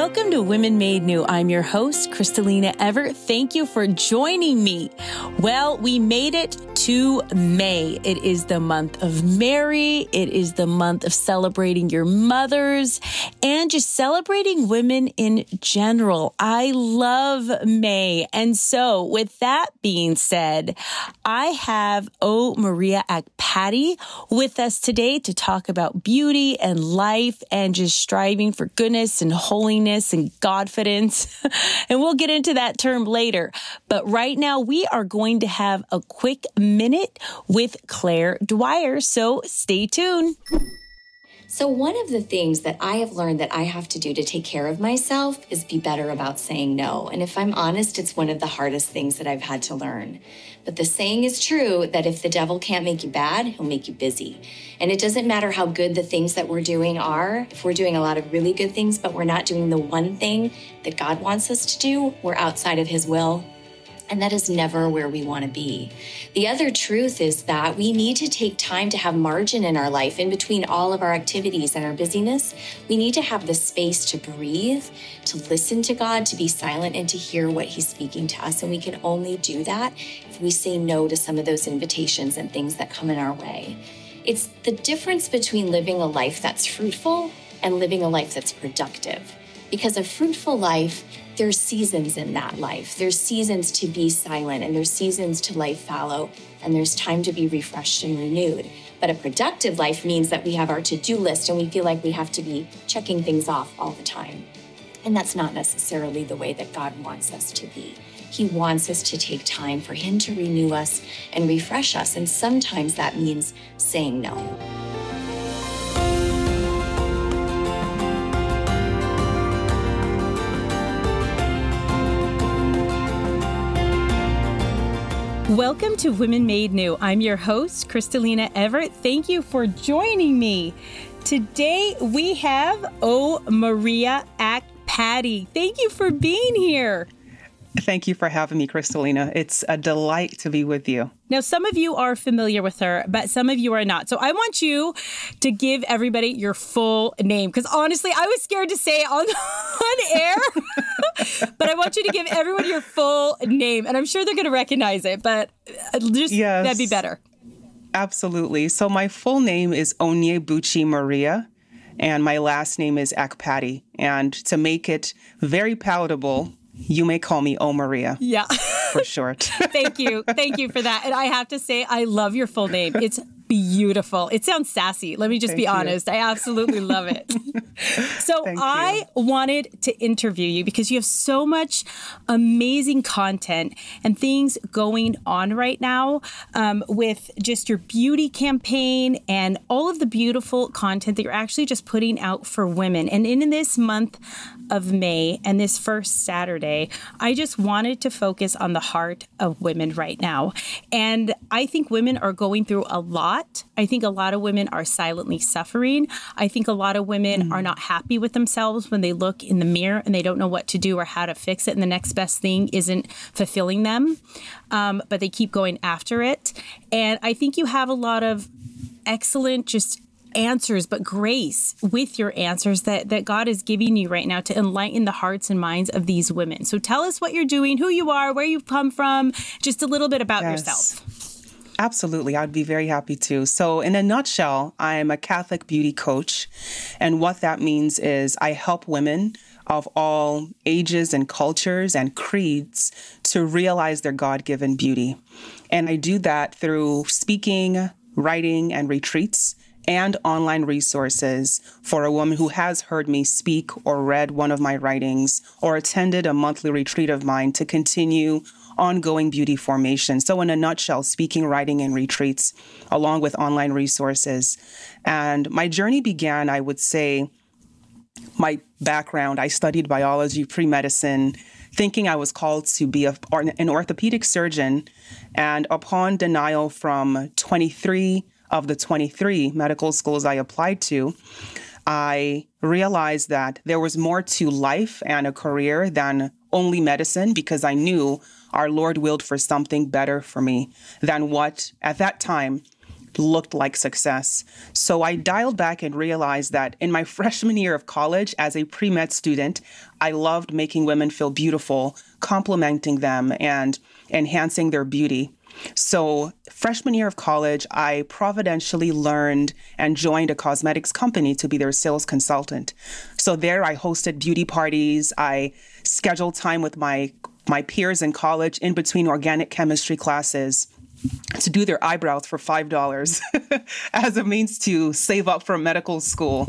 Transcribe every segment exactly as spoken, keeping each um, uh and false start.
Welcome to Women Made New. I'm your host, Kristalina Everett. Thank you for joining me. Well, we made it to May. It is the month of Mary. It is the month of celebrating your mothers and just celebrating women in general. I love May. And so with that being said, I have O. Maria Akpati with us today to talk about beauty and life and just striving for goodness and holiness and Godfidence. And we'll get into that term later. But right now we are going to have a quick minute with Claire Dwyer. So stay tuned. So one of the things that I have learned that I have to do to take care of myself is be better about saying no. And if I'm honest, it's one of the hardest things that I've had to learn. But the saying is true that if the devil can't make you bad, he'll make you busy. And it doesn't matter how good the things that we're doing are. If we're doing a lot of really good things, but we're not doing the one thing that God wants us to do, we're outside of his will. And that is never where we want to be. The other truth is that we need to take time to have margin in our life in between all of our activities and our busyness. We need to have the space to breathe, to listen to God, to be silent, and to hear what he's speaking to us. And we can only do that if we say no to some of those invitations and things that come in our way. It's the difference between living a life that's fruitful and living a life that's productive. Because a fruitful life, there's seasons in that life. There's seasons to be silent, and there's seasons to lie fallow, and there's time to be refreshed and renewed. But a productive life means that we have our to-do list, and we feel like we have to be checking things off all the time. And that's not necessarily the way that God wants us to be. He wants us to take time for him to renew us and refresh us, and sometimes that means saying no. Welcome to Women Made New. I'm your host, Kristalina Everett. Thank you for joining me. Today we have O. Maria Akpati. Thank you for being here. Thank you for having me, Kristalina. It's a delight to be with you. Now, some of you are familiar with her, but some of you are not. So I want you to give everybody your full name, because honestly, I was scared to say it on, on air, but I want you to give everyone your full name, and I'm sure they're going to recognize it, but just yes, that'd be better. Absolutely. So my full name is Onyebuchi Maria, and my last name is Akpati. And to make it very palatable, you may call me O. Maria. Yeah. For short. Thank you. Thank you for that. And I have to say, I love your full name. It's beautiful. It sounds sassy. Let me just Thank be you. honest. I absolutely love it. So Thank I you. wanted to interview you because you have so much amazing content and things going on right now um, with just your beauty campaign and all of the beautiful content that you're actually just putting out for women. And in this month of May and this first Saturday, I just wanted to focus on the heart of women right now. And I think women are going through a lot. I think a lot of women are silently suffering. I think a lot of women mm. are not happy with themselves when they look in the mirror and they don't know what to do or how to fix it. And the next best thing isn't fulfilling them, um, but they keep going after it. And I think you have a lot of excellent just answers, but grace with your answers that, that God is giving you right now to enlighten the hearts and minds of these women. So tell us what you're doing, who you are, where you've come from, just a little bit about yes. yourself. Absolutely. I'd be very happy to. So in a nutshell, I'm a Catholic beauty coach. And what that means is I help women of all ages and cultures and creeds to realize their God-given beauty. And I do that through speaking, writing, and retreats, and online resources for a woman who has heard me speak or read one of my writings or attended a monthly retreat of mine to continue ongoing beauty formation. So in a nutshell, speaking, writing, and retreats, along with online resources. And my journey began, I would say, my background, I studied biology, pre-medicine, thinking I was called to be a, an orthopedic surgeon. And upon denial from twenty-three of the twenty-three medical schools I applied to, I realized that there was more to life and a career than only medicine, because I knew our Lord willed for something better for me than what, at that time, looked like success. So I dialed back and realized that in my freshman year of college as a pre-med student, I loved making women feel beautiful, complimenting them, and enhancing their beauty. So freshman year of college, I providentially learned and joined a cosmetics company to be their sales consultant. So there I hosted beauty parties. I scheduled time with my my peers in college in between organic chemistry classes to do their eyebrows for five dollars as a means to save up for medical school.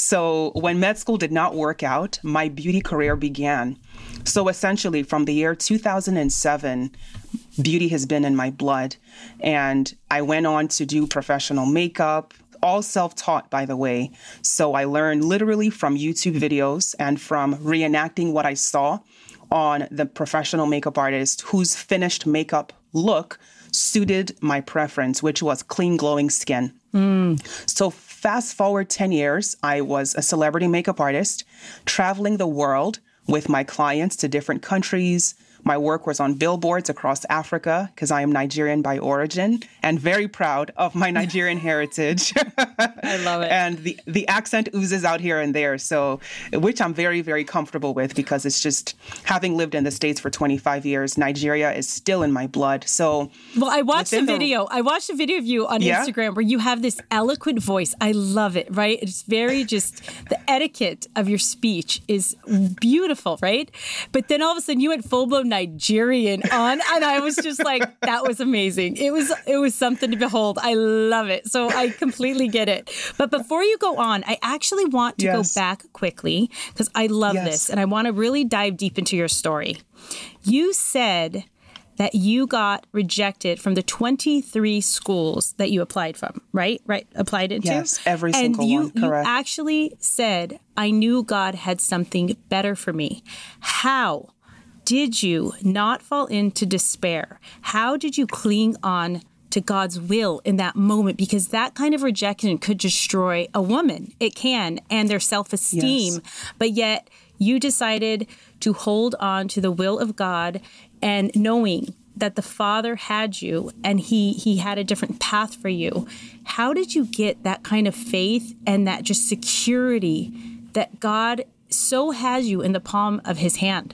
So when med school did not work out, my beauty career began. So essentially from the year two thousand seven, beauty has been in my blood. And I went on to do professional makeup, all self-taught, by the way. So I learned literally from YouTube videos and from reenacting what I saw on the professional makeup artist whose finished makeup look suited my preference, which was clean, glowing skin. Mm. So fast forward ten years, I was a celebrity makeup artist, traveling the world with my clients to different countries. My work was on billboards across Africa because I am Nigerian by origin and very proud of my Nigerian heritage. I love it. And the, the accent oozes out here and there, so which I'm very, very comfortable with because it's just having lived in the States for twenty-five years, Nigeria is still in my blood. So well, I watched a video. The, I watched a video of you on yeah? Instagram where you have this eloquent voice. I love it, right? It's very just the etiquette of your speech is beautiful, right? But then all of a sudden you went full-blown Nigerian on, and I was just like, that was amazing. It was it was something to behold. I love it. So I completely get it. But before you go on, I actually want to yes. go back quickly because I love yes. this, and I want to really dive deep into your story. You said that you got rejected from the twenty-three schools that you applied from, right? Right? Applied into? Yes, every and single you, one, correct. You actually said, I knew God had something better for me. How did you not fall into despair? How did you cling on to God's will in that moment? Because that kind of rejection could destroy a woman. It can, and their self-esteem. Yes. But yet you decided to hold on to the will of God and knowing that the Father had you and he he had a different path for you. How did you get that kind of faith and that just security that God so has you in the palm of his hand?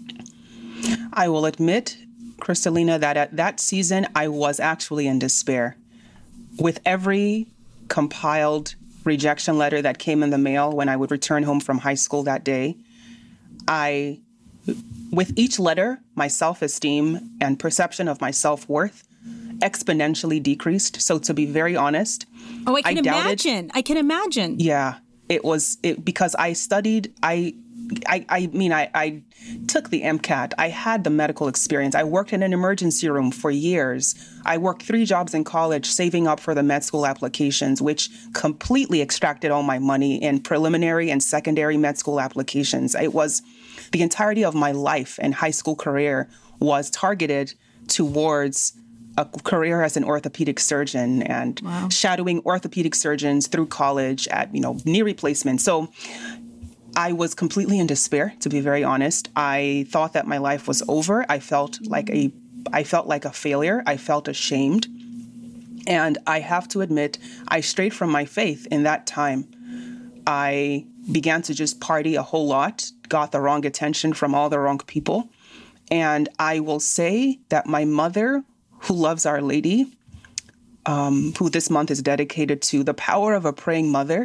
I will admit, Kristalina, that at that season, I was actually in despair. With every compiled rejection letter that came in the mail when I would return home from high school that day, I, with each letter, my self-esteem and perception of my self-worth exponentially decreased. So to be very honest, oh, I can I doubted, imagine. I can imagine. Yeah, it was it because I studied. I. I, I mean, I, I took the MCAT. I had the medical experience. I worked in an emergency room for years. I worked three jobs in college saving up for the med school applications, which completely extracted all my money in preliminary and secondary med school applications. It was the entirety of my life and high school career was targeted towards a career as an orthopedic surgeon and wow. shadowing orthopedic surgeons through college at, you know, knee replacement. So I was completely in despair, to be very honest. I thought that my life was over. I felt like a, I felt like a failure. I felt ashamed. And I have to admit, I strayed from my faith in that time. I began to just party a whole lot, got the wrong attention from all the wrong people. And I will say that my mother, who loves Our Lady, um, who this month is dedicated to the power of a praying mother,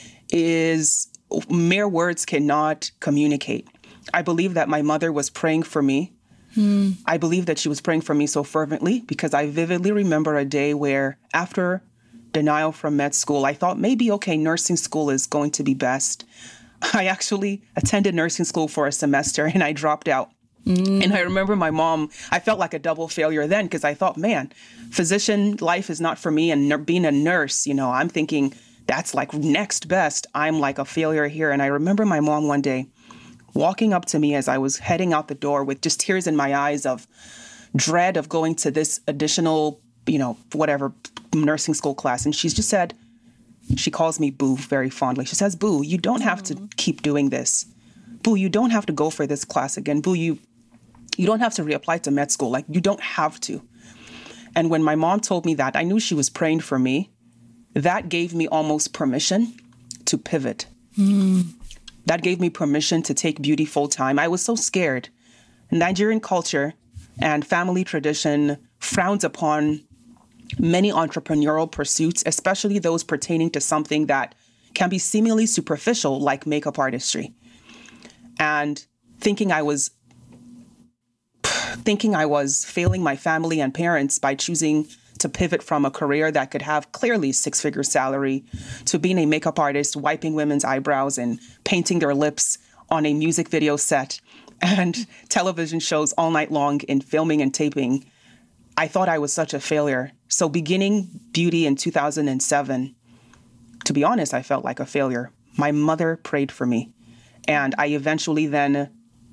is mere words cannot communicate. I believe that my mother was praying for me. Hmm. I believe that she was praying for me so fervently because I vividly remember a day where after denial from med school, I thought maybe, okay, nursing school is going to be best. I actually attended nursing school for a semester and I dropped out. Mm. And I remember my mom, I felt like a double failure then because I thought, man, physician life is not for me. And n- being a nurse, you know, I'm thinking, that's like next best. I'm like a failure here. And I remember my mom one day walking up to me as I was heading out the door with just tears in my eyes of dread of going to this additional, you know, whatever nursing school class. And she's just said, she calls me Boo very fondly. She says, Boo, you don't have to keep doing this. Boo, you don't have to go for this class again. Boo, you, you don't have to reapply to med school. Like, you don't have to. And when my mom told me that, I knew she was praying for me. That gave me almost permission to pivot. Mm. That gave me permission to take beauty full time. I was so scared. Nigerian culture and family tradition frowns upon many entrepreneurial pursuits, especially those pertaining to something that can be seemingly superficial, like makeup artistry. And thinking I was thinking I was failing my family and parents by choosing to pivot from a career that could have clearly six-figure salary to being a makeup artist, wiping women's eyebrows and painting their lips on a music video set and television shows all night long in filming and taping. I thought I was such a failure. So beginning beauty in two thousand seven, to be honest, I felt like a failure. My mother prayed for me. And I eventually then,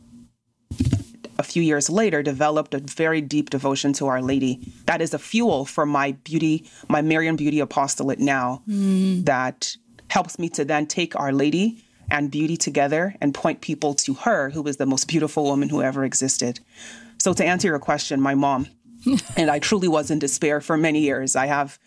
a few years later, developed a very deep devotion to Our Lady. That is a fuel for my beauty, my Marian Beauty Apostolate now, mm. that helps me to then take Our Lady and beauty together and point people to her, who is the most beautiful woman who ever existed. So to answer your question, my mom, and I truly was in despair for many years. I have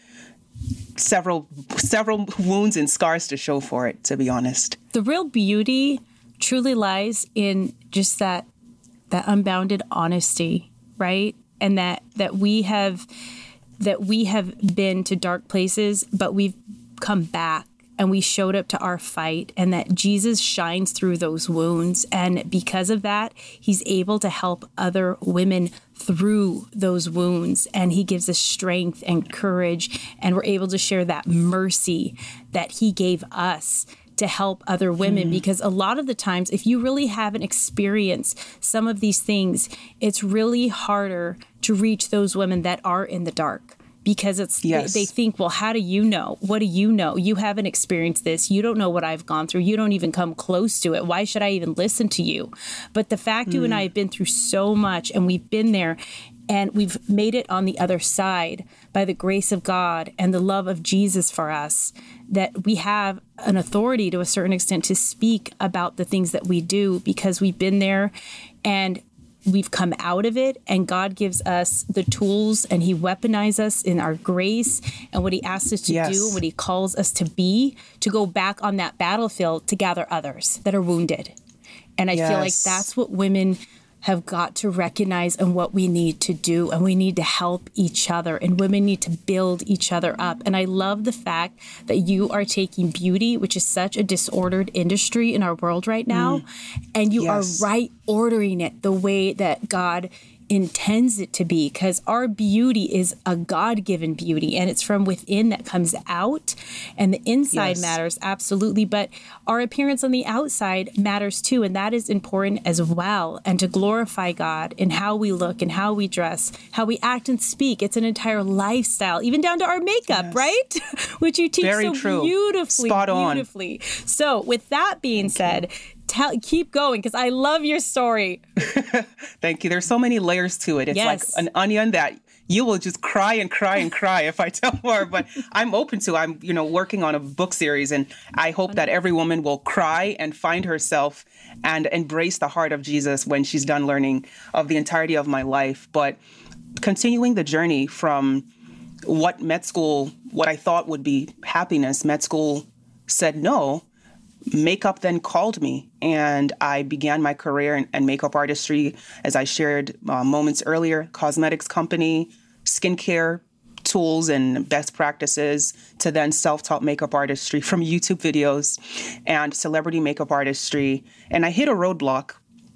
several several wounds and scars to show for it, to be honest. The real beauty truly lies in just that that unbounded honesty, right? And that that we have that we have been to dark places, but we've come back and we showed up to our fight, and that Jesus shines through those wounds. And because of that, he's able to help other women through those wounds. And he gives us strength and courage. And we're able to share that mercy that he gave us to help other women. Mm. Because a lot of the times, if you really haven't experienced some of these things, it's really harder to reach those women that are in the dark. Because it's yes. they, they think, well, how do you know? What do you know? You haven't experienced this. You don't know what I've gone through. You don't even come close to it. Why should I even listen to you? But the fact mm. you and I have been through so much, and we've been there, and we've made it on the other side by the grace of God and the love of Jesus for us, that we have an authority to a certain extent to speak about the things that we do, because we've been there and we've come out of it, and God gives us the tools, and he weaponizes us in our grace and what he asks us to yes. do and what he calls us to be, to go back on that battlefield to gather others that are wounded. And I yes. feel like that's what women have got to recognize and what we need to do. And we need to help each other, and women need to build each other up. And I love the fact that you are taking beauty, which is such a disordered industry in our world right now, mm. and you yes. are right ordering it the way that God intends it to be, because our beauty is a God-given beauty, and it's from within that comes out, and the inside yes. matters, absolutely, but our appearance on the outside matters too, and that is important as well. And to glorify God in how we look and how we dress, how we act and speak, it's an entire lifestyle, even down to our makeup, yes. right? Which you teach Very so true. beautifully, Spot on. beautifully. So with that being Thank said, you. Tell, keep going, because I love your story. Thank you. There's so many layers to it. It's yes. like an onion that you will just cry and cry and cry if I tell more. But I'm open to. I'm, you know, working on a book series, and I hope that every woman will cry and find herself and embrace the heart of Jesus when she's done learning of the entirety of my life. But continuing the journey from what med school, what I thought would be happiness, med school said no. Makeup then called me, and I began my career in, in makeup artistry, as I shared uh, moments earlier, cosmetics company, skincare tools and best practices, to then self-taught makeup artistry from YouTube videos and celebrity makeup artistry. And I hit a roadblock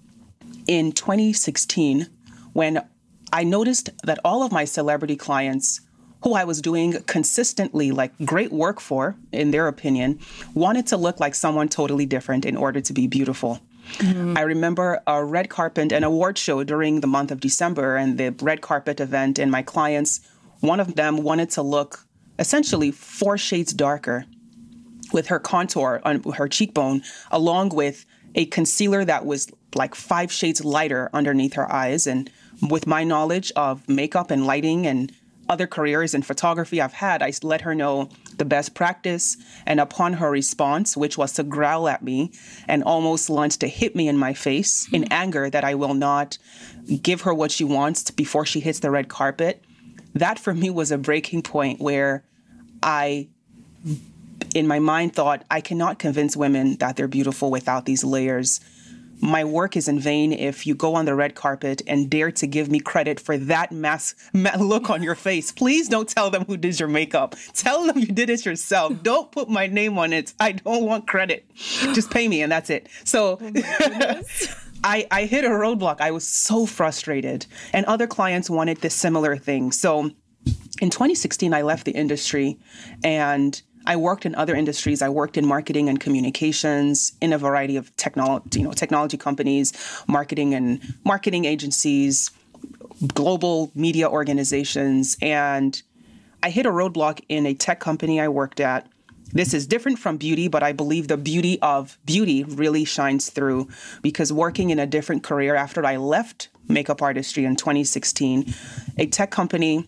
in twenty sixteen when I noticed that all of my celebrity clients, who I was doing consistently like great work for, in their opinion, wanted to look like someone totally different in order to be beautiful. Mm-hmm. I remember a red carpet, an award show during the month of December, and the red carpet event, and my clients, one of them wanted to look essentially four shades darker with her contour on her cheekbone, along with a concealer that was like five shades lighter underneath her eyes. And with my knowledge of makeup and lighting and other careers in photography I've had, I let her know the best practice. And upon her response, which was to growl at me and almost lunge to hit me in my face in anger that I will not give her what she wants before she hits the red carpet, that for me was a breaking point where I, in my mind, thought, I cannot convince women that they're beautiful without these layers. My work is in vain if you go on the red carpet and dare to give me credit for that mass ma- look on your face. Please don't tell them who did your makeup. Tell them you did it yourself. Don't put my name on it. I don't want credit. Just pay me and that's it. So oh I, I hit a roadblock. I was so frustrated. And other clients wanted this similar thing. So in twenty sixteen, I left the industry and I worked in other industries. I worked in marketing and communications in a variety of technology, you know, technology companies, marketing and marketing agencies, global media organizations. And I hit a roadblock in a tech company I worked at. This is different from beauty, but I believe the beauty of beauty really shines through because working in a different career after I left makeup artistry in twenty sixteen, a tech company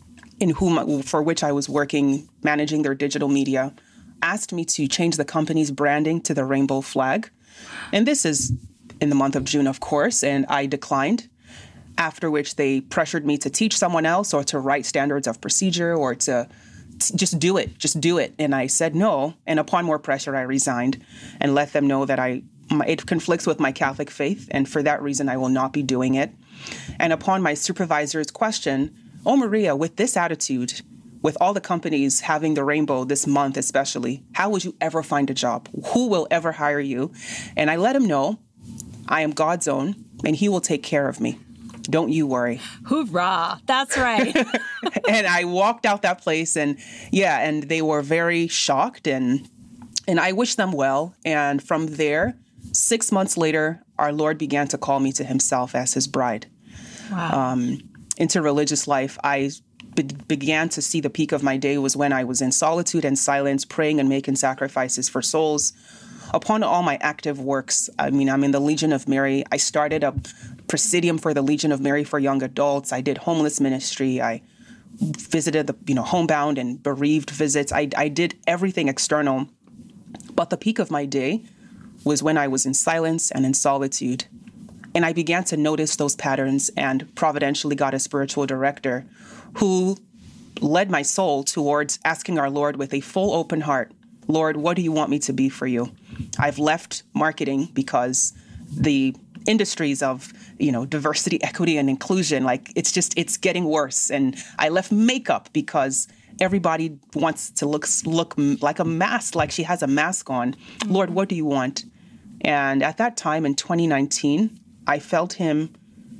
in whom, for which I was working, managing their digital media, asked me to change the company's branding to the rainbow flag. And this is in the month of June, of course, and I declined, after which they pressured me to teach someone else or to write standards of procedure or to, to just do it, just do it. And I said no. And upon more pressure, I resigned and let them know that I it conflicts with my Catholic faith. And for that reason, I will not be doing it. And upon my supervisor's question, oh, Maria, with this attitude, with all the companies having the rainbow this month especially, how would you ever find a job? Who will ever hire you? And I let him know I am God's own and he will take care of me. Don't you worry. Hoorah. That's right. And I walked out that place and yeah, and they were very shocked and and I wished them well. And from there, six months later, our Lord began to call me to himself as his bride. Wow. Um, into religious life, I be- began to see the peak of my day was when I was in solitude and silence, praying and making sacrifices for souls. Upon all my active works, I mean, I'm in the Legion of Mary. I started a presidium for the Legion of Mary for young adults. I did homeless ministry. I visited the, you know, homebound and bereaved visits. I, I did everything external. But the peak of my day was when I was in silence and in solitude. And I began to notice those patterns and providentially got a spiritual director who led my soul towards asking our Lord with a full open heart, Lord, what do you want me to be for you? I've left marketing because the industries of, you know, diversity, equity, and inclusion, like it's just, it's getting worse. And I left makeup because everybody wants to look, look like a mask, like she has a mask on. Mm-hmm. Lord, what do you want? And at that time in twenty nineteen, I felt him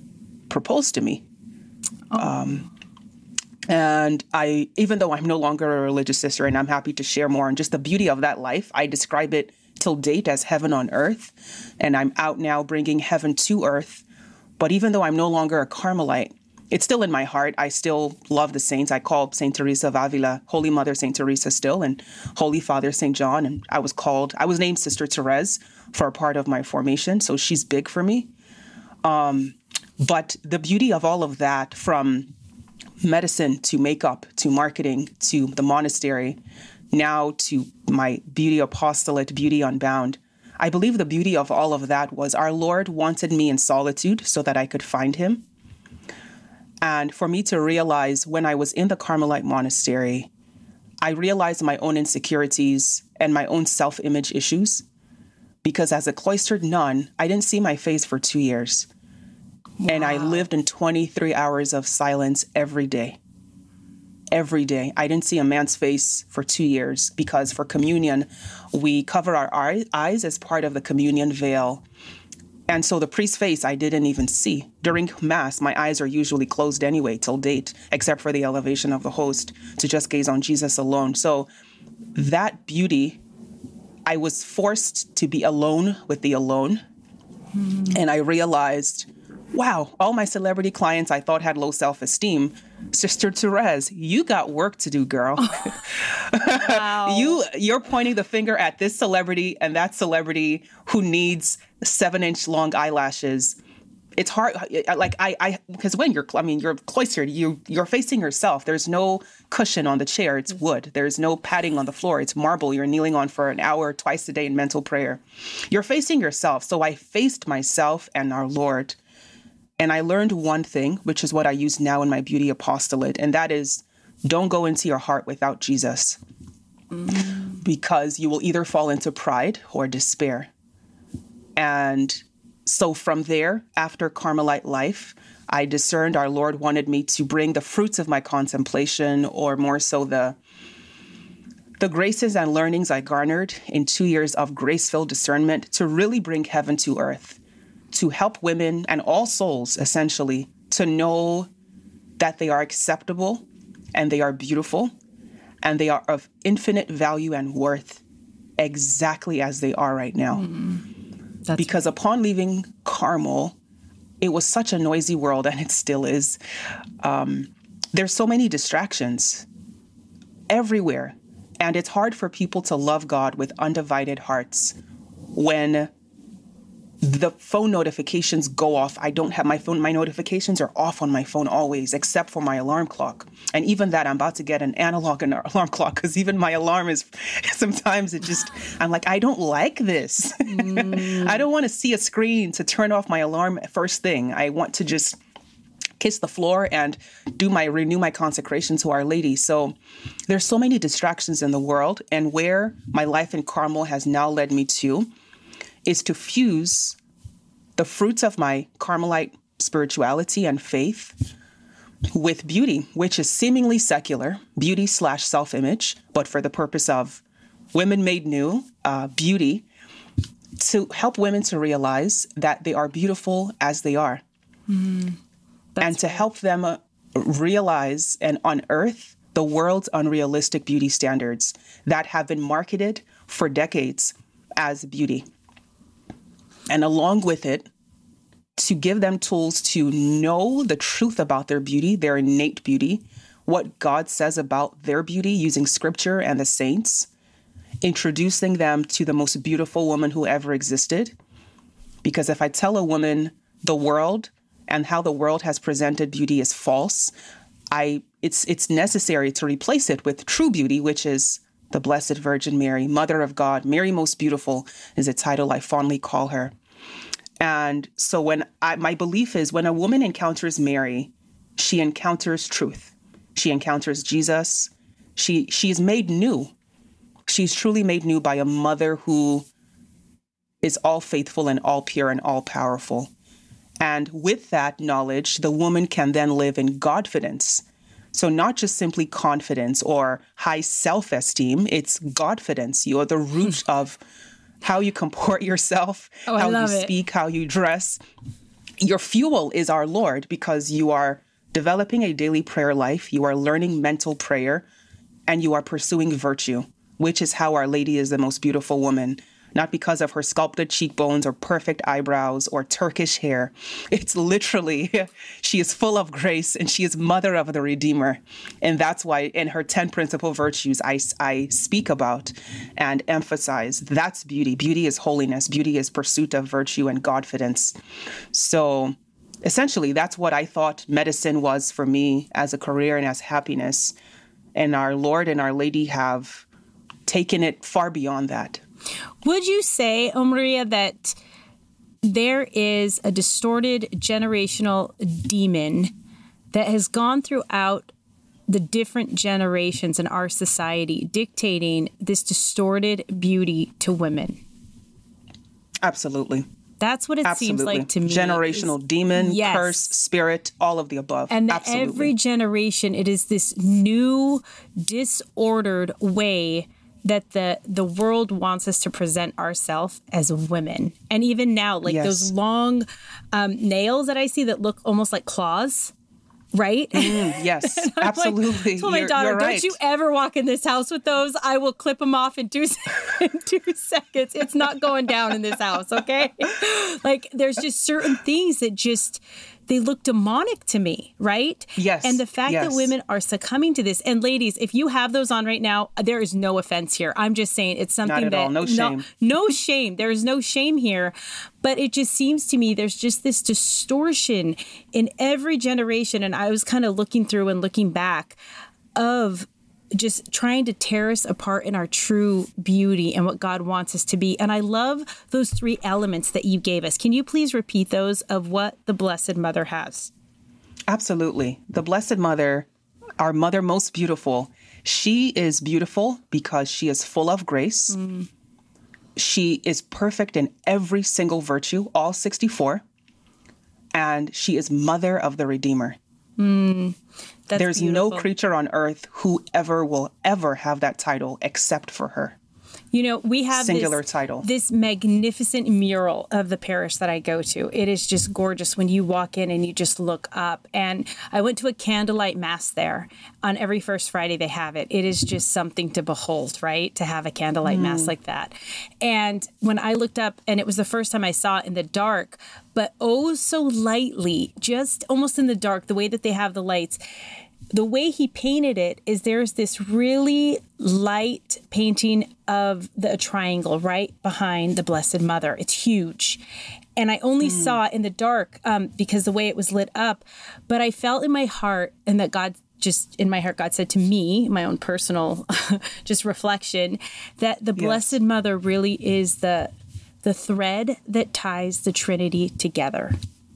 propose to me. Oh. Um, and I, even though I'm no longer a religious sister, and I'm happy to share more on just the beauty of that life, I describe it till date as heaven on earth. And I'm out now bringing heaven to earth. But even though I'm no longer a Carmelite, it's still in my heart. I still love the saints. I call Saint Teresa of Avila, Holy Mother Saint Teresa still, and Holy Father Saint John. And I was called, I was named Sister Therese for a part of my formation. So she's big for me. Um, but the beauty of all of that, from medicine to makeup to marketing to the monastery, now to my beauty apostolate, Beauty Unbound, I believe the beauty of all of that was our Lord wanted me in solitude so that I could find him. And for me to realize when I was in the Carmelite monastery, I realized my own insecurities and my own self-image issues. Because as a cloistered nun, I didn't see my face for two years. Wow. And I lived in twenty-three hours of silence every day. Every day. I didn't see a man's face for two years because for communion, we cover our eyes as part of the communion veil. And so the priest's face I didn't even see. During Mass, my eyes are usually closed anyway till date, except for the elevation of the host, to just gaze on Jesus alone. So that beauty, I was forced to be alone with the alone. Mm. And I realized, wow, all my celebrity clients I thought had low self-esteem. Sister Therese, you got work to do, girl. Wow. you, you're pointing the finger at this celebrity and that celebrity who needs seven-inch long eyelashes. It's hard, like I, I, because when you're, I mean, you're cloistered, you, you're facing yourself. There's no cushion on the chair. It's wood. There's no padding on the floor. It's marble. You're kneeling on for an hour twice a day in mental prayer. You're facing yourself. So I faced myself and our Lord. And I learned one thing, which is what I use now in my beauty apostolate, and that is don't go into your heart without Jesus. Mm. Because you will either fall into pride or despair. And so from there, after Carmelite life, I discerned our Lord wanted me to bring the fruits of my contemplation, or more so the the graces and learnings I garnered in two years of grace-filled discernment, to really bring heaven to earth, to help women and all souls, essentially, to know that they are acceptable and they are beautiful and they are of infinite value and worth exactly as they are right now. Mm, that's because right. Upon leaving Carmel, it was such a noisy world, and it still is. Um, there's so many distractions everywhere. And it's hard for people to love God with undivided hearts when the phone notifications go off. I don't have my phone. My notifications are off on my phone always, except for my alarm clock. And even that, I'm about to get an analog alarm clock, because even my alarm is, sometimes it just, I'm like, I don't like this. Mm. I don't want to see a screen to turn off my alarm first thing. I want to just kiss the floor and do my renew my consecration to Our Lady. So there's so many distractions in the world, and where my life in Carmel has now led me to is to fuse the fruits of my Carmelite spirituality and faith with beauty, which is seemingly secular, beauty slash self-image, but for the purpose of women made new, uh, beauty, to help women to realize that they are beautiful as they are. Mm. That's and to help them uh, realize and unearth the world's unrealistic beauty standards that have been marketed for decades as beauty. And along with it, to give them tools to know the truth about their beauty, their innate beauty, what God says about their beauty using scripture and the saints, introducing them to the most beautiful woman who ever existed. Because if I tell a woman the world and how the world has presented beauty is false, I it's it's necessary to replace it with true beauty, which is the Blessed Virgin Mary, Mother of God. Mary Most Beautiful is a title I fondly call her. And so when I, my belief is when a woman encounters Mary, she encounters truth. She encounters Jesus. She she is made new. She's truly made new by a mother who is all faithful and all pure and all powerful. And with that knowledge, the woman can then live in Godfidence. So not just simply confidence or high self-esteem, it's Godfidence. You are the root of how you comport yourself, oh, how you it. speak, how you dress. Your fuel is our Lord, because you are developing a daily prayer life, you are learning mental prayer, and you are pursuing virtue, which is how Our Lady is the most beautiful woman. Not because of her sculpted cheekbones or perfect eyebrows or Turkish hair. It's literally, she is full of grace, and she is mother of the Redeemer. And that's why in her ten principal virtues I, I speak about and emphasize, that's beauty. Beauty is holiness. Beauty is pursuit of virtue and Godfidence. So essentially, that's what I thought medicine was for me as a career and as happiness. And our Lord and Our Lady have taken it far beyond that. Would you say, Oh Maria, that there is a distorted generational demon that has gone throughout the different generations in our society, dictating this distorted beauty to women? Absolutely. That's what it Absolutely. seems like to me. Generational is, demon, yes. curse, spirit, all of the above. And Absolutely. every generation, it is this new, disordered way that the the world wants us to present ourselves as women. And even now, like yes. those long um, nails that I see that look almost like claws, right? Mm, yes, absolutely. Like, I told my you're, daughter, you're don't right. you ever walk in this house with those. I will clip them off in two, in two seconds. It's not going down in this house, okay? Like, there's just certain things that just, they look demonic to me, right? Yes. And the fact yes. that women are succumbing to this. And ladies, if you have those on right now, there is no offense here. I'm just saying it's something Not at that... all. No shame. No, no shame. There is no shame here. But it just seems to me there's just this distortion in every generation. And I was kind of looking through and looking back of just trying to tear us apart in our true beauty and what God wants us to be. And I love those three elements that you gave us. Can you please repeat those of what the Blessed Mother has? Absolutely. The Blessed Mother, our Mother Most Beautiful, she is beautiful because she is full of grace. Mm. She is perfect in every single virtue, all sixty-four. And she is Mother of the Redeemer. Mm. That's There's beautiful. no creature on earth who ever will ever have that title except for her. You know, we have singular this, title. this magnificent mural of the parish that I go to. It is just gorgeous when you walk in and you just look up. And I went to a candlelight mass there. On every first Friday they have it. It is just something to behold, right? To have a candlelight mm. mass like that. And when I looked up, and it was the first time I saw it in the dark, but oh so lightly, just almost in the dark, the way that they have the lights, the way he painted it is there's this really light painting of the triangle right behind the Blessed Mother. It's huge. And I only mm. saw it in the dark um, because the way it was lit up. But I felt in my heart, and that God just in my heart, God said to me, my own personal just reflection, that the yes. Blessed Mother really is the the thread that ties the Trinity together.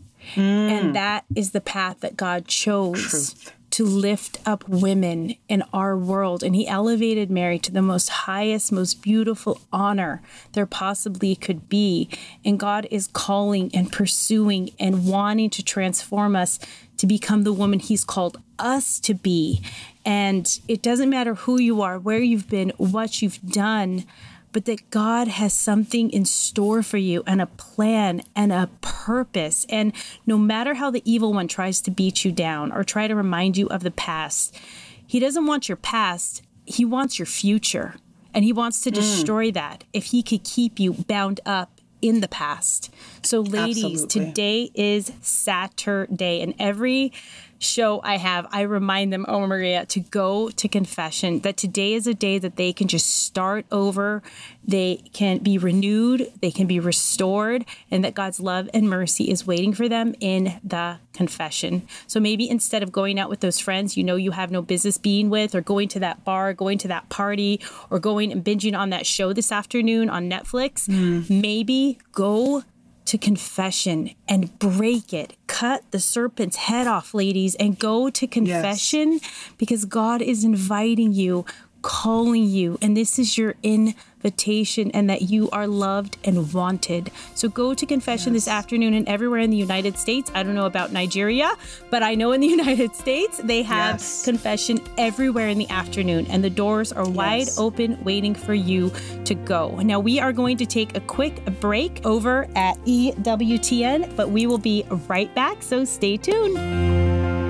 Mm. And that is the path that God chose. Truth. To lift up women in our world. And he elevated Mary to the most highest, most beautiful honor there possibly could be. And God is calling and pursuing and wanting to transform us to become the woman he's called us to be. And it doesn't matter who you are, where you've been, what you've done, but that God has something in store for you and a plan and a purpose. And no matter how the evil one tries to beat you down or try to remind you of the past, he doesn't want your past. He wants your future. And he wants to destroy mm. that if he could keep you bound up in the past. So ladies, Absolutely. Today is Saturday, and every show I have, I remind them, oh, Maria, to go to confession, that today is a day that they can just start over. They can be renewed. They can be restored, and that God's love and mercy is waiting for them in the confession. So maybe instead of going out with those friends you know you have no business being with, or going to that bar, going to that party, or going and binging on that show this afternoon on Netflix, mm. maybe go to confession and break it. Cut the serpent's head off, ladies, and go to confession yes. because God is inviting you, calling you, and this is your invitation, and that you are loved and wanted. So go to confession yes. this afternoon, and everywhere in the United States. I don't know about Nigeria, but I know in the United States they have yes. confession everywhere in the afternoon, and the doors are yes. wide open waiting for you to go. Now we are going to take a quick break over at E W T N, but we will be right back, so stay tuned.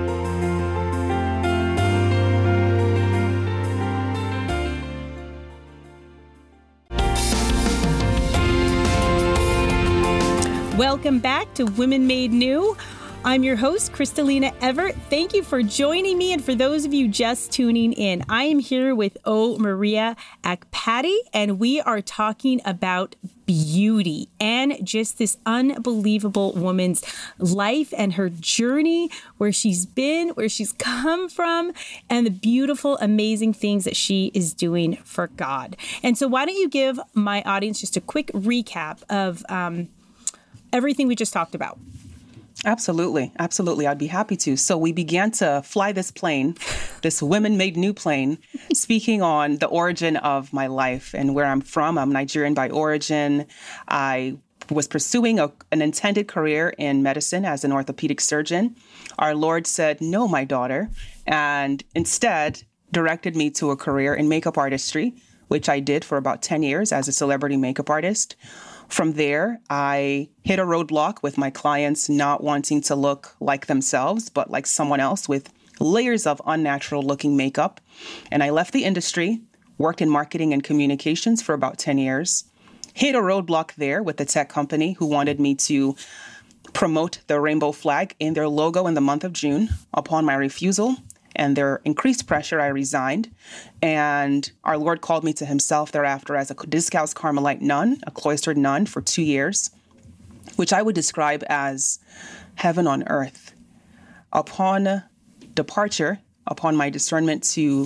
Welcome back to Women Made New. I'm your host, Kristalina Everett. Thank you for joining me. And for those of you just tuning in, I am here with O. Maria Akpati, and we are talking about beauty and just this unbelievable woman's life and her journey, where she's been, where she's come from, and the beautiful, amazing things that she is doing for God. And so why don't you give my audience just a quick recap of um, everything we just talked about? Absolutely. Absolutely. I'd be happy to. So we began to fly this plane, this Women Made New plane, speaking on the origin of my life and where I'm from. I'm Nigerian by origin. I was pursuing a, an intended career in medicine as an orthopedic surgeon. Our Lord said, no, my daughter, and instead directed me to a career in makeup artistry, which I did for about ten years as a celebrity makeup artist. From there, I hit a roadblock with my clients not wanting to look like themselves, but like someone else with layers of unnatural looking makeup. And I left the industry, worked in marketing and communications for about ten years, hit a roadblock there with the tech company who wanted me to promote the rainbow flag in their logo in the month of June. Upon my refusal and their increased pressure, I resigned. And our Lord called me to himself thereafter as a Discalced Carmelite nun, a cloistered nun for two years, which I would describe as heaven on earth. Upon departure, upon my discernment to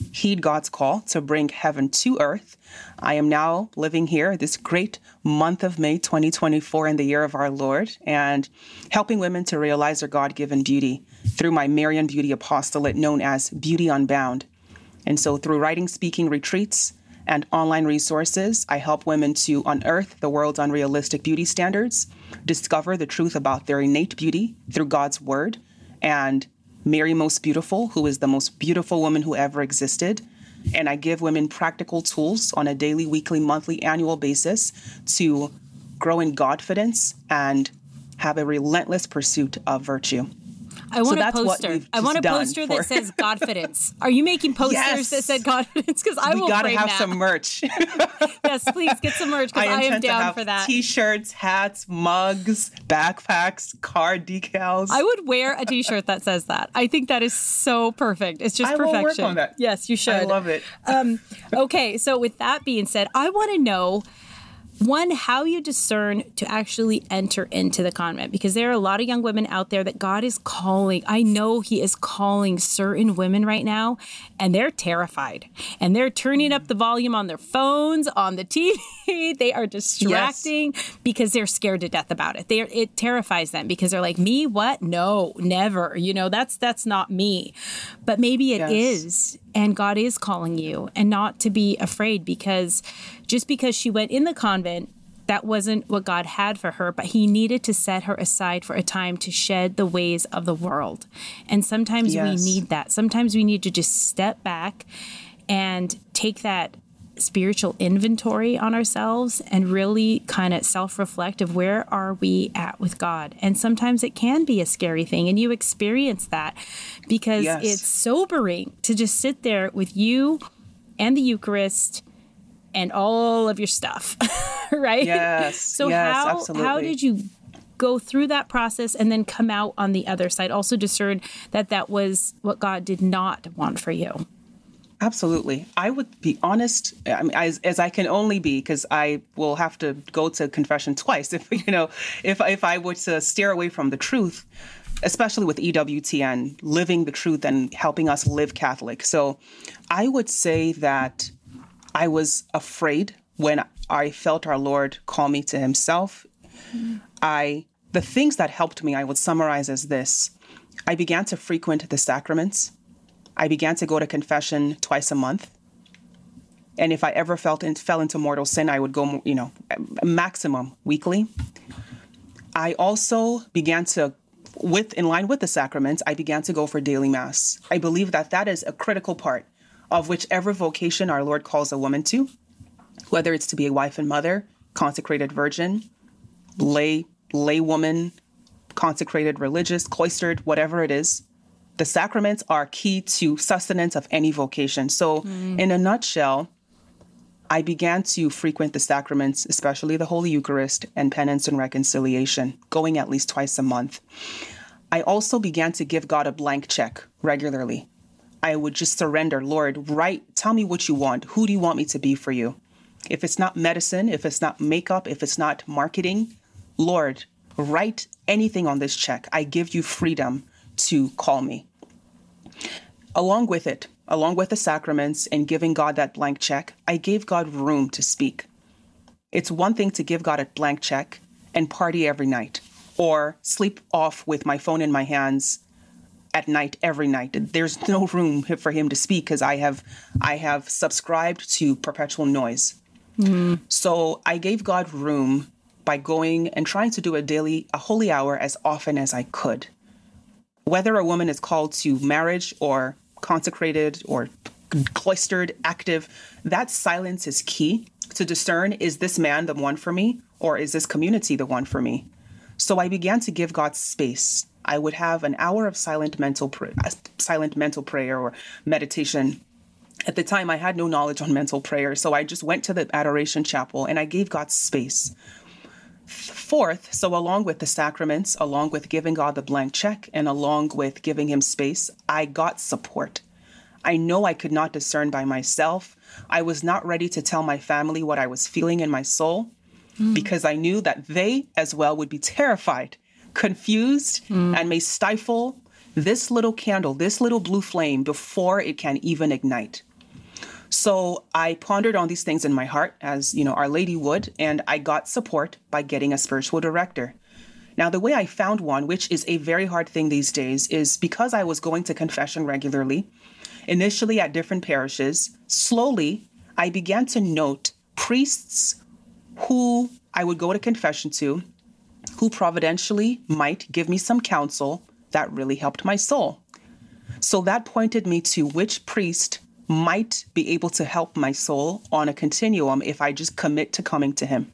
heed God's call to bring heaven to earth. I am now living here this great month of May twenty twenty-four in the year of our Lord, and helping women to realize their God-given beauty through my Marian Beauty Apostolate known as Beauty Unbound. And so through writing, speaking retreats, and online resources, I help women to unearth the world's unrealistic beauty standards, discover the truth about their innate beauty through God's word, and Mary Most Beautiful, who is the most beautiful woman who ever existed. And I give women practical tools on a daily, weekly, monthly, annual basis to grow in Godfidence and have a relentless pursuit of virtue. I want so a poster. I want a poster for... that says Godfidence. Are you making posters yes. that said Godfidence? Because I we will gotta frame have that. some merch. Yes, please get some merch because I, I am down for that. T-shirts, hats, mugs, backpacks, card decals. I would wear a T-shirt that says that. I think that is so perfect. It's just I perfection. will work on that. Yes, you should. I love it. um, okay, so with that being said, I want to know. One, how you discern to actually enter into the convent, because there are a lot of young women out there that God is calling. I know he is calling certain women right now, and they're terrified. And they're turning up the volume on their phones, on the T V. They are distracting yes. because they're scared to death about it. They are, it terrifies them because they're like, me? What? No, never. You know, that's that's not me. But maybe it yes. is. And God is calling you, and not to be afraid, because just because she went in the convent, that wasn't what God had for her, but he needed to set her aside for a time to shed the ways of the world. And sometimes yes. we need that. Sometimes we need to just step back and take that spiritual inventory on ourselves and really kind of self-reflect of where are we at with God. And sometimes it can be a scary thing, and you experience that because yes. it's sobering to just sit there with you and the Eucharist and all of your stuff, right? Yes. So yes, how absolutely. how did you go through that process and then come out on the other side? Also discern that that was what God did not want for you. Absolutely. I would be honest, I mean, as, as I can only be, because I will have to go to confession twice if, you know, if, if I were to steer away from the truth, especially with E W T N, living the truth and helping us live Catholic. So I would say that I was afraid when I felt our Lord call me to himself. Mm-hmm. I, the things that helped me, I would summarize as this. I began to frequent the sacraments. I began to go to confession twice a month. And if I ever felt in, fell into mortal sin, I would go, you know, maximum weekly. I also began to, with in line with the sacraments, I began to go for daily mass. I believe that that is a critical part of whichever vocation our Lord calls a woman to, whether it's to be a wife and mother, consecrated virgin, lay, lay woman, consecrated religious, cloistered, whatever it is. The sacraments are key to sustenance of any vocation. So mm. in a nutshell, I began to frequent the sacraments, especially the Holy Eucharist and penance and reconciliation, going at least twice a month. I also began to give God a blank check regularly. I would just surrender, Lord, write, tell me what you want. Who do you want me to be for you? If it's not medicine, if it's not makeup, if it's not marketing, Lord, write anything on this check. I give you freedom to call me. Along with it, along with the sacraments and giving God that blank check, I gave God room to speak. It's one thing to give God a blank check and party every night, or sleep off with my phone in my hands at night, every night. There's no room for him to speak because I have, I have subscribed to perpetual noise. Mm. So I gave God room by going and trying to do a daily, a holy hour as often as I could. Whether a woman is called to marriage or consecrated or cloistered, active, that silence is key to discern, is this man the one for me, or is this community the one for me? So I began to give God space. I would have an hour of silent mental, pr- silent mental prayer or meditation. At the time, I had no knowledge on mental prayer, so I just went to the adoration chapel and I gave God space. Fourth, so along with the sacraments, along with giving God the blank check, and along with giving him space, I got support. I know I could not discern by myself. I was not ready to tell my family what I was feeling in my soul mm. because I knew that they as well would be terrified, confused, mm. and may stifle this little candle, this little blue flame before it can even ignite. So I pondered on these things in my heart, as you know, Our Lady would, and I got support by getting a spiritual director. Now, the way I found one, which is a very hard thing these days, is because I was going to confession regularly, initially at different parishes. Slowly, I began to note priests who I would go to confession to, who providentially might give me some counsel that really helped my soul. So that pointed me to which priest might be able to help my soul on a continuum if I just commit to coming to him.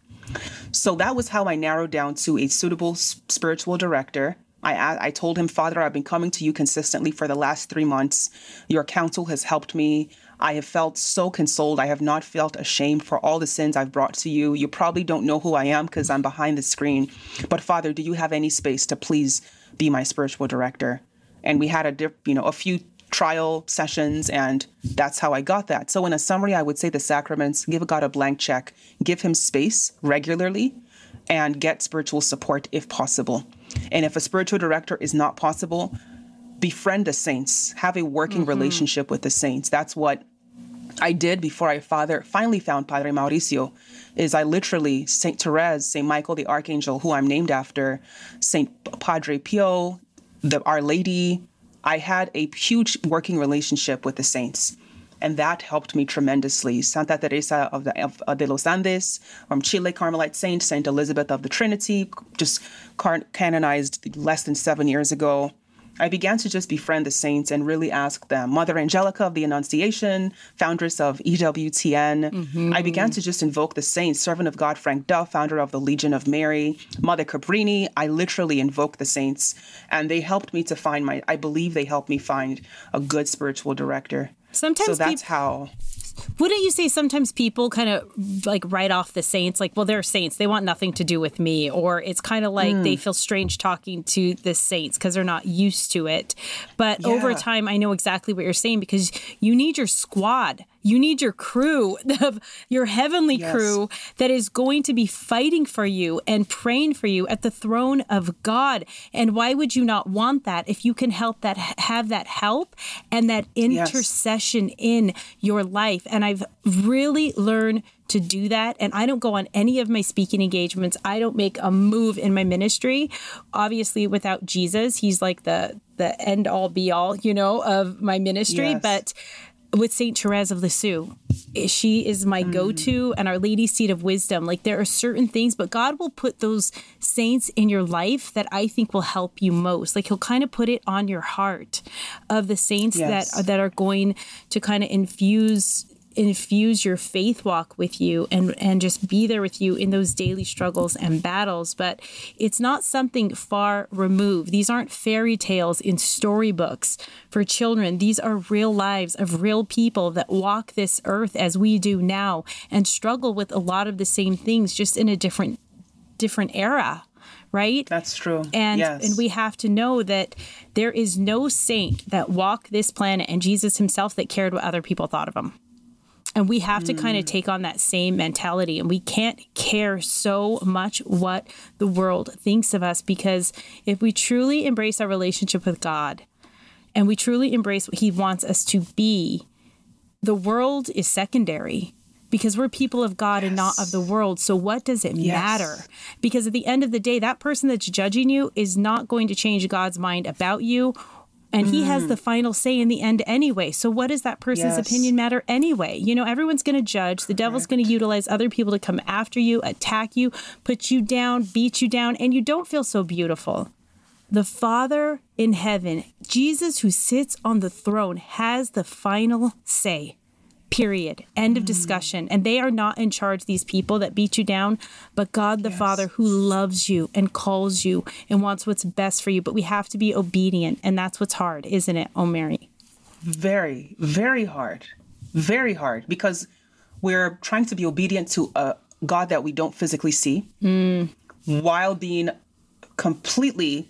So that was how I narrowed down to a suitable spiritual director. I, I told him, Father, I've been coming to you consistently for the last three months. Your counsel has helped me. I have felt so consoled. I have not felt ashamed for all the sins I've brought to you. You probably don't know who I am because I'm behind the screen. But Father, do you have any space to please be my spiritual director? And we had a, dip, you know, a few trial sessions, and that's how I got that. So in a summary, I would say the sacraments, give God a blank check, give him space regularly, and get spiritual support if possible. And if a spiritual director is not possible, befriend the saints, have a working mm-hmm. relationship with the saints. That's what I did before I father, finally found Padre Mauricio, is I literally, Saint Therese, Saint Michael the Archangel, who I'm named after, Saint Padre Pio, the Our Lady, I had a huge working relationship with the saints. And that helped me tremendously. Santa Teresa of, the, of, of de los Andes, from Chile, Carmelite saint, Saint Elizabeth of the Trinity, just car- canonized less than seven years ago. I began to just befriend the saints and really ask them. Mother Angelica of the Annunciation, foundress of E W T N. Mm-hmm. I began to just invoke the saints. Servant of God Frank Duff, founder of the Legion of Mary. Mother Cabrini. I literally invoked the saints. And they helped me to find my, I believe they helped me find a good spiritual director. Sometimes so that's peop- how... Wouldn't you say sometimes people kind of like write off the saints? Like, well, they're saints. They want nothing to do with me. Or it's kind of like mm. they feel strange talking to the saints because they're not used to it. But yeah. over time, I know exactly what you're saying, because you need your squad. You need your crew, your heavenly yes. crew that is going to be fighting for you and praying for you at the throne of God. And why would you not want that if you can help that, have that help and that intercession yes. in your life? And I've really learned to do that. And I don't go on any of my speaking engagements. I don't make a move in my ministry. Obviously, without Jesus, he's like the, the end all be all, you know, of my ministry. Yes. But with Saint Therese of Lisieux, she is my mm. go-to, and Our Lady's Seat of Wisdom. Like, there are certain things, but God will put those saints in your life that I think will help you most. Like, he'll kind of put it on your heart of the saints yes. that, that are going to kind of infuse infuse your faith walk with you and, and just be there with you in those daily struggles and battles. But it's not something far removed. These aren't fairy tales in storybooks for children. These are real lives of real people that walk this earth as we do now and struggle with a lot of the same things, just in a different, different era. Right? That's true. And yes. and we have to know that there is no saint that walked this planet, and Jesus himself, that cared what other people thought of him. And we have to mm. kind of take on that same mentality. And we can't care so much what the world thinks of us, because if we truly embrace our relationship with God and we truly embrace what he wants us to be, the world is secondary, because we're people of God yes. and not of the world. So what does it yes. matter? Because at the end of the day, that person that's judging you is not going to change God's mind about you. And he mm. has the final say in the end anyway. So what does that person's yes. opinion matter anyway? You know, everyone's going to judge. The devil's going to utilize other people to come after you, attack you, put you down, beat you down, and you don't feel so beautiful. The Father in heaven, Jesus who sits on the throne, has the final say. Period. End of discussion. And they are not in charge, these people that beat you down, but God the yes. Father, who loves you and calls you and wants what's best for you. But we have to be obedient. And that's what's hard, isn't it, Oh Mary? Very, very hard. Very hard. Because we're trying to be obedient to a God that we don't physically see mm. while being completely,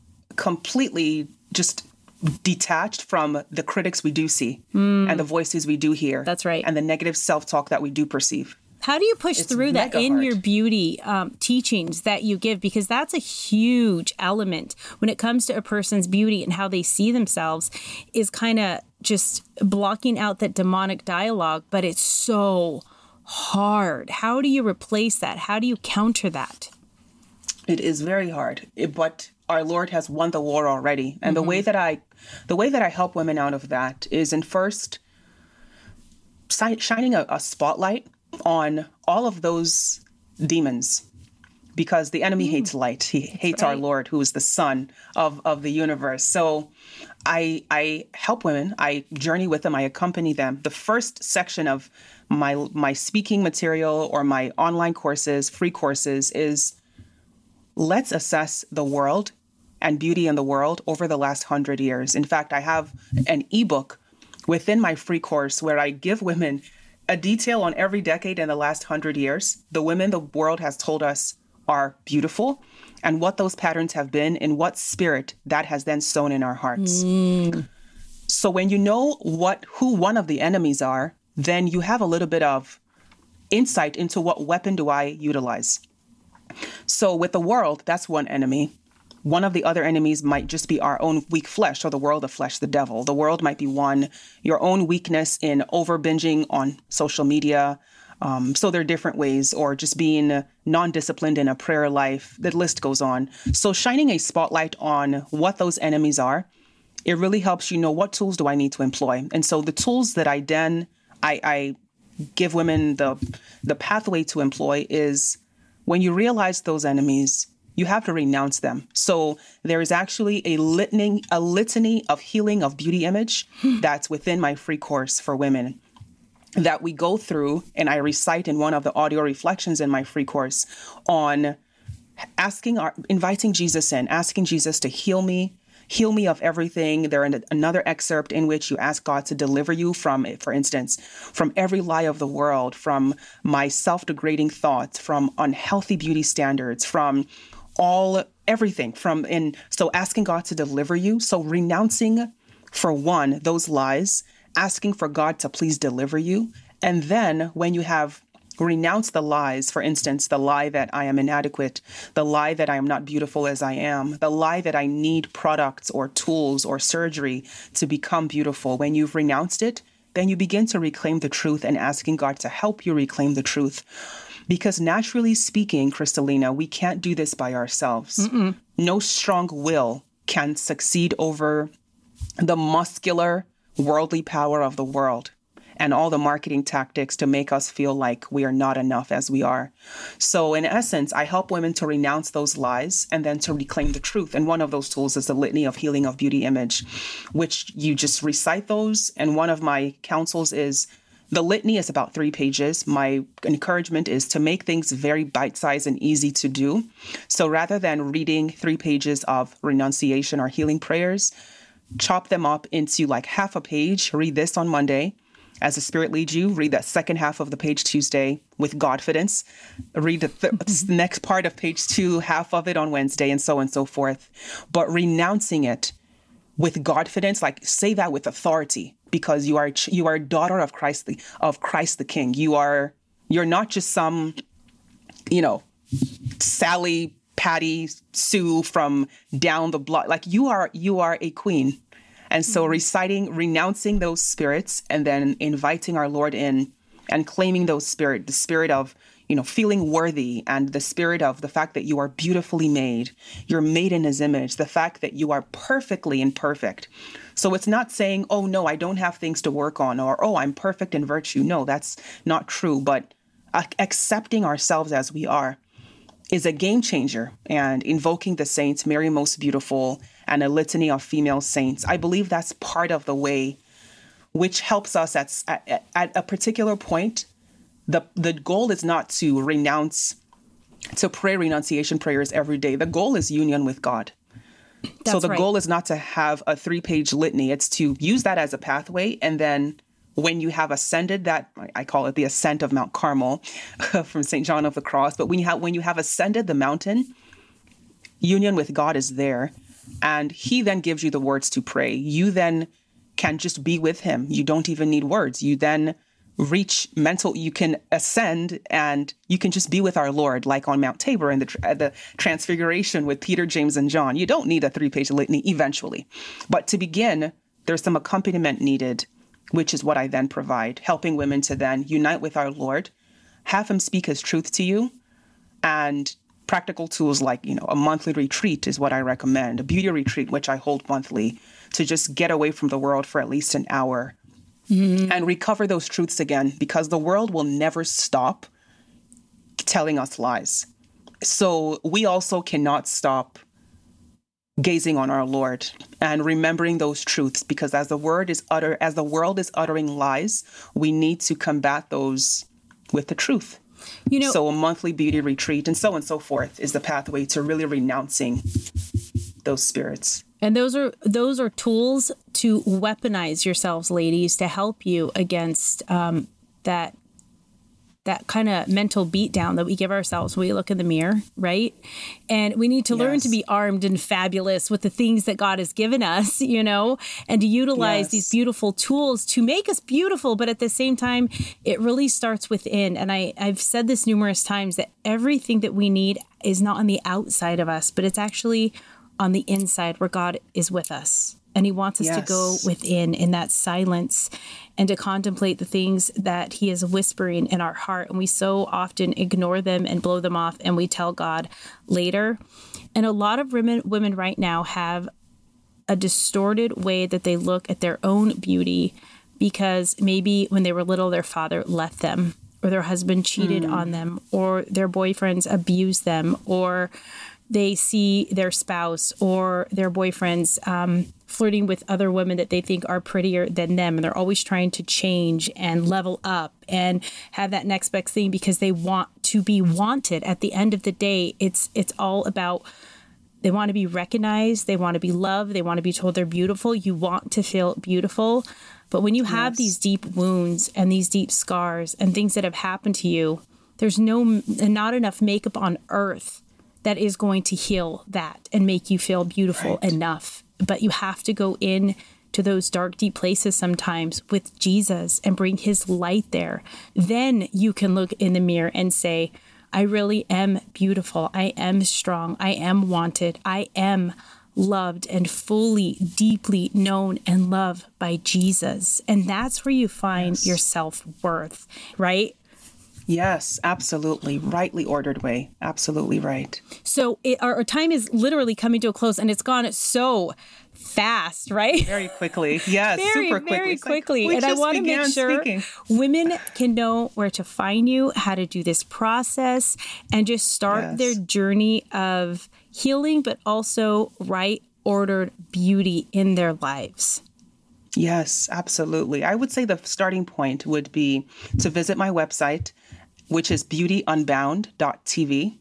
completely just detached from the critics we do see mm. and the voices we do hear. That's right. And the negative self-talk that we do perceive. How do you push it's through that in hard. your beauty um, teachings that you give? Because that's a huge element when it comes to a person's beauty and how they see themselves, is kind of just blocking out that demonic dialogue, but it's so hard. How do you replace that? How do you counter that? It is very hard, but our Lord has won the war already. And mm-hmm. the way that I, the way that I help women out of that is in first shining a, a spotlight on all of those demons, because the enemy mm. hates light. He hates right. our Lord, who is the Son of, of the universe. So I I help women. I journey with them. I accompany them. The first section of my my speaking material or my online courses, free courses, is let's assess the world and beauty in the world over the last hundred years. In fact, I have an ebook within my free course where I give women a detail on every decade in the last hundred years, the women the world has told us are beautiful, and what those patterns have been, and what spirit that has then sown in our hearts. Mm. So when you know what who one of the enemies are, then you have a little bit of insight into what weapon do I utilize. So with the world, that's one enemy. One of the other enemies might just be our own weak flesh, or the world of flesh, the devil. The world might be one, your own weakness in over binging on social media. Um, so there are different ways, or just being non-disciplined in a prayer life. The list goes on. So shining a spotlight on what those enemies are, it really helps you know what tools do I need to employ. And so the tools that I then, I, I give women the the pathway to employ is when you realize those enemies, you have to renounce them. So there is actually a litany, a litany of healing of beauty image that's within my free course for women that we go through, and I recite in one of the audio reflections in my free course on asking, our, inviting Jesus in, asking Jesus to heal me, heal me of everything. There is another excerpt in which you ask God to deliver you from, for instance, from every lie of the world, from my self-degrading thoughts, from unhealthy beauty standards, from all, everything from, and so asking God to deliver you. So renouncing, for one, those lies, asking for God to please deliver you. And then when you have renounced the lies, for instance, the lie that I am inadequate, the lie that I am not beautiful as I am, the lie that I need products or tools or surgery to become beautiful, when you've renounced it, then you begin to reclaim the truth and asking God to help you reclaim the truth. Because naturally speaking, Kristalina, we can't do this by ourselves. Mm-mm. No strong will can succeed over the muscular, worldly power of the world and all the marketing tactics to make us feel like we are not enough as we are. So in essence, I help women to renounce those lies and then to reclaim the truth. And one of those tools is the litany of healing of beauty image, which you just recite those. And one of my counsels is the litany is about three pages. My encouragement is to make things very bite-sized and easy to do. So rather than reading three pages of renunciation or healing prayers, chop them up into like half a page. Read this on Monday. As the Spirit leads you, read that second half of the page Tuesday with Godfidence. Read the th- next part of page two, half of it on Wednesday, and so on and so forth. But renouncing it with Godfidence, like say that with authority, because you are you are a daughter of Christ, the, of Christ the King. You are you're not just some, you know, Sally, Patty, Sue from down the block. Like you are you are a queen. And so reciting, renouncing those spirits, and then inviting our Lord in and claiming those spirit, the spirit of, you know, feeling worthy, and the spirit of the fact that you are beautifully made, you're made in his image, the fact that you are perfectly imperfect. So it's not saying, oh, no, I don't have things to work on, or, oh, I'm perfect in virtue. No, that's not true. But uh, accepting ourselves as we are is a game changer. And invoking the saints, Mary Most Beautiful, and a litany of female saints, I believe that's part of the way which helps us at, at, at a particular point. The, the goal is not to renounce, to pray renunciation prayers every day. The goal is union with God. That's so the right. goal is not to have a three-page litany. It's to use that as a pathway. And then when you have ascended that, I call it the ascent of Mount Carmel from Saint John of the Cross. But when you have when you have ascended the mountain, union with God is there. And he then gives you the words to pray. You then can just be with him. You don't even need words. You then reach mental, you can ascend and you can just be with our Lord, like on Mount Tabor and the, the Transfiguration with Peter, James, and John. You don't need a three-page litany eventually. But to begin, there's some accompaniment needed, which is what I then provide, helping women to then unite with our Lord, have him speak his truth to you, and practical tools like, you know, a monthly retreat is what I recommend, a beauty retreat, which I hold monthly, to just get away from the world for at least an hour mm-hmm. and recover those truths again, because the world will never stop telling us lies. So we also cannot stop gazing on our Lord and remembering those truths, because as the word is utter, as the world is uttering lies, we need to combat those with the truth. You know, so a monthly beauty retreat and so on and so forth is the pathway to really renouncing those spirits. And those are those are tools to weaponize yourselves, ladies, to help you against um, that that kind of mental beatdown that we give ourselves when we look in the mirror, right? And we need to yes. learn to be armed and fabulous with the things that God has given us, you know, and to utilize yes. these beautiful tools to make us beautiful. But at the same time, it really starts within. And I, I've said this numerous times, that everything that we need is not on the outside of us, but it's actually on the inside, where God is with us. And he wants us yes. to go within in that silence and to contemplate the things that he is whispering in our heart. And we so often ignore them and blow them off, and we tell God later. And a lot of women, women right now have a distorted way that they look at their own beauty, because maybe when they were little, their father left them, or their husband cheated mm. on them, or their boyfriends abused them, or they see their spouse or their boyfriends um, flirting with other women that they think are prettier than them. And they're always trying to change and level up and have that next best thing, because they want to be wanted. At the end of the day, it's it's all about, they want to be recognized. They want to be loved. They want to be told they're beautiful. You want to feel beautiful. But when you have yes. these deep wounds and these deep scars and things that have happened to you, there's no not enough makeup on earth that is going to heal that and make you feel beautiful right. enough. But you have to go in to those dark, deep places sometimes with Jesus and bring his light there. Then you can look in the mirror and say, I really am beautiful. I am strong. I am wanted. I am loved and fully, deeply known and loved by Jesus. And that's where you find yes. your self-worth, right? Yes, absolutely. Rightly ordered way. Absolutely right. So it, our, our time is literally coming to a close, and it's gone so fast, right? Very quickly. Yes, very, super quickly. Very quickly. Like, and I want to make sure speaking. women can know where to find you, how to do this process, and just start yes. their journey of healing, but also right ordered beauty in their lives. Yes, absolutely. I would say the starting point would be to visit my website, which is beauty unbound dot t v.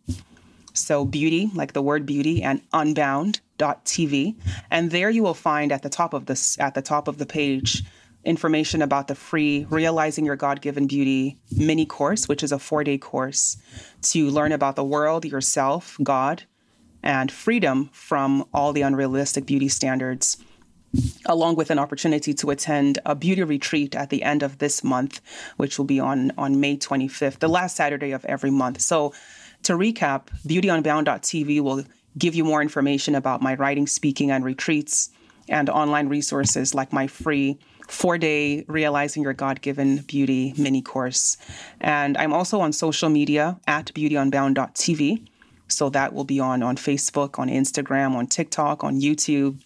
So beauty, like the word beauty, and unbound dot t v. And there you will find at the top of this, at the top of the page, information about the free Realizing Your God-Given Beauty mini course, which is a four-day course to learn about the world, yourself, God, and freedom from all the unrealistic beauty standards, along with an opportunity to attend a beauty retreat at the end of this month, which will be on, on May twenty-fifth, the last Saturday of every month. So to recap, beauty unbound dot t v will give you more information about my writing, speaking, and retreats, and online resources like my free four-day Realizing Your God-Given Beauty mini course. And I'm also on social media at beauty unbound dot t v. So that will be on, on Facebook, on Instagram, on TikTok, on YouTube.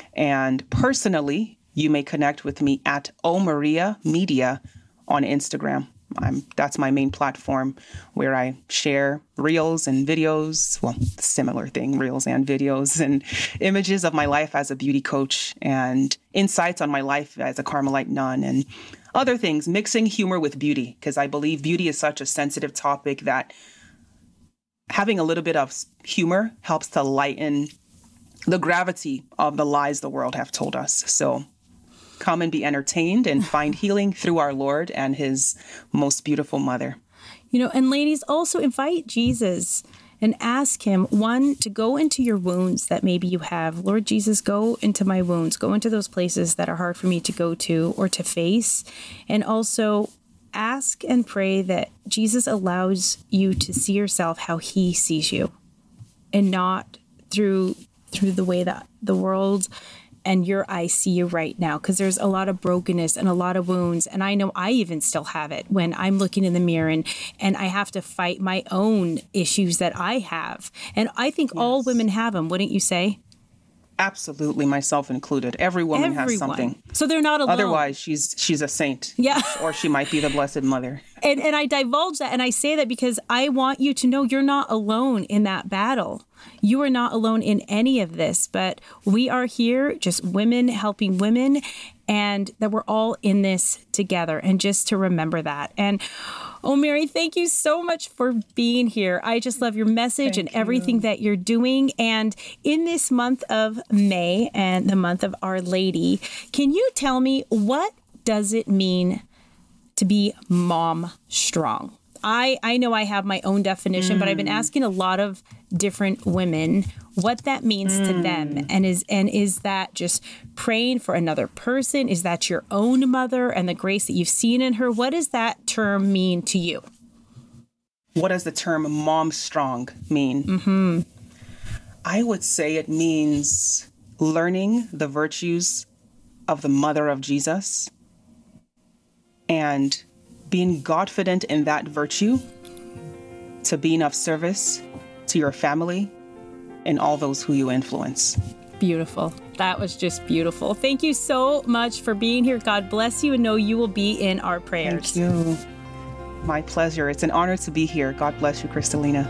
And personally, you may connect with me at O Maria Media on Instagram. I'm, that's my main platform where I share reels and videos, well, similar thing, reels and videos, and images of my life as a beauty coach and insights on my life as a Carmelite nun and other things, mixing humor with beauty, because I believe beauty is such a sensitive topic that having a little bit of humor helps to lighten the gravity of the lies the world have told us. So come and be entertained and find healing through our Lord and his most beautiful mother. You know, and ladies, also invite Jesus and ask him, one, to go into your wounds that maybe you have. Lord Jesus, go into my wounds, go into those places that are hard for me to go to or to face. And also ask and pray that Jesus allows you to see yourself how he sees you, and not through through the way that the world and your I C U right now, because there's a lot of brokenness and a lot of wounds. And I know I even still have it when I'm looking in the mirror and, and I have to fight my own issues that I have. And I think yes. all women have them, wouldn't you say? Absolutely, myself included. Every woman Everyone. has something. So they're not alone. Otherwise, she's she's a saint. Yeah. Or she might be the Blessed Mother. And and I divulge that and I say that because I want you to know you're not alone in that battle. You are not alone in any of this, but we are here, just women helping women, and that we're all in this together. And just to remember that. And oh, Mary, thank you so much for being here. I just love your message thank and everything you. that you're doing. And in this month of May and the month of Our Lady, can you tell me, what does it mean to be mom strong? I, I know I have my own definition, mm. but I've been asking a lot of different women what that means mm. to them. And is and is that just praying for another person? Is that your own mother and the grace that you've seen in her? What does that term mean to you? What does the term mom strong mean? Mm-hmm. I would say it means learning the virtues of the mother of Jesus and being confident in that virtue to being of service to your family and all those who you influence. Beautiful. That was just beautiful. Thank you so much for being here. God bless you, and know you will be in our prayers. Thank you. My pleasure. It's an honor to be here. God bless you, Kristalina.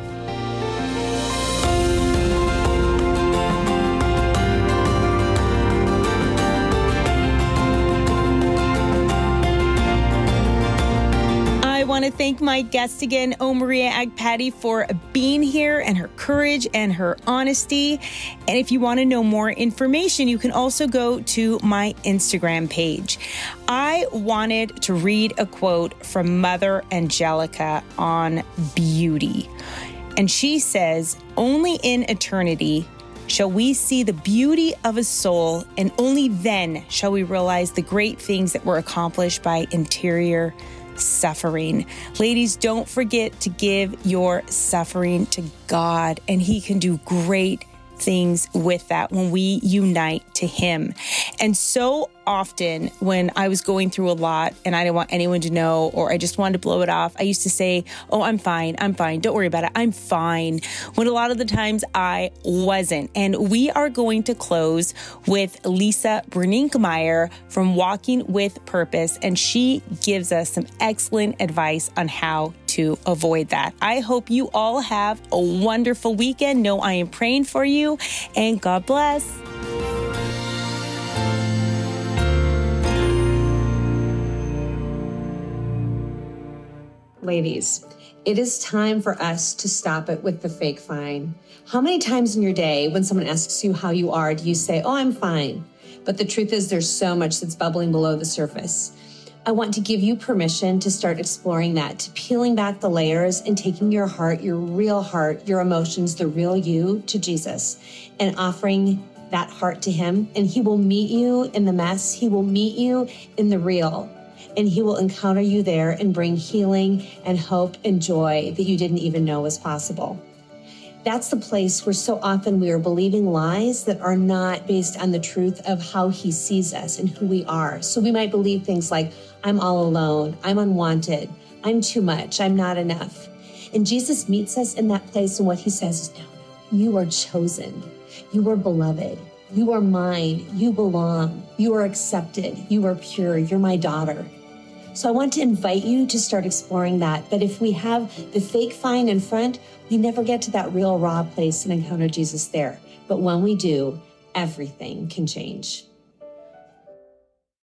I want to thank my guest again, O. Maria Agpati, for being here and her courage and her honesty. And if you want to know more information, you can also go to my Instagram page. I wanted to read a quote from Mother Angelica on beauty. And she says, "Only in eternity shall we see the beauty of a soul, and only then shall we realize the great things that were accomplished by interior suffering." Ladies, don't forget to give your suffering to God, and He can do great things with that when we unite to Him. And so often when I was going through a lot and I didn't want anyone to know, or I just wanted to blow it off, I used to say, "Oh, I'm fine. I'm fine. Don't worry about it. I'm fine." When a lot of the times I wasn't. And we are going to close with Lisa Berninkmeyer from Walking with Purpose. And she gives us some excellent advice on how to avoid that. I hope you all have a wonderful weekend. Know I am praying for you, and God bless. Ladies, it is time for us to stop it with the fake fine. How many times in your day when someone asks you how you are, do you say, "Oh, I'm fine"? But the truth is there's so much that's bubbling below the surface. I want to give you permission to start exploring that, to peeling back the layers and taking your heart, your real heart, your emotions, the real you to Jesus, and offering that heart to Him. And He will meet you in the mess. He will meet you in the real. And He will encounter you there and bring healing and hope and joy that you didn't even know was possible. That's the place where so often we are believing lies that are not based on the truth of how He sees us and who we are. So we might believe things like, "I'm all alone, I'm unwanted, I'm too much, I'm not enough." And Jesus meets us in that place, and what He says is, "No, you are chosen, you are beloved, you are mine, you belong, you are accepted, you are pure, you're my daughter." So I want to invite you to start exploring that. But if we have the fake fine in front, we never get to that real raw place and encounter Jesus there. But when we do, everything can change.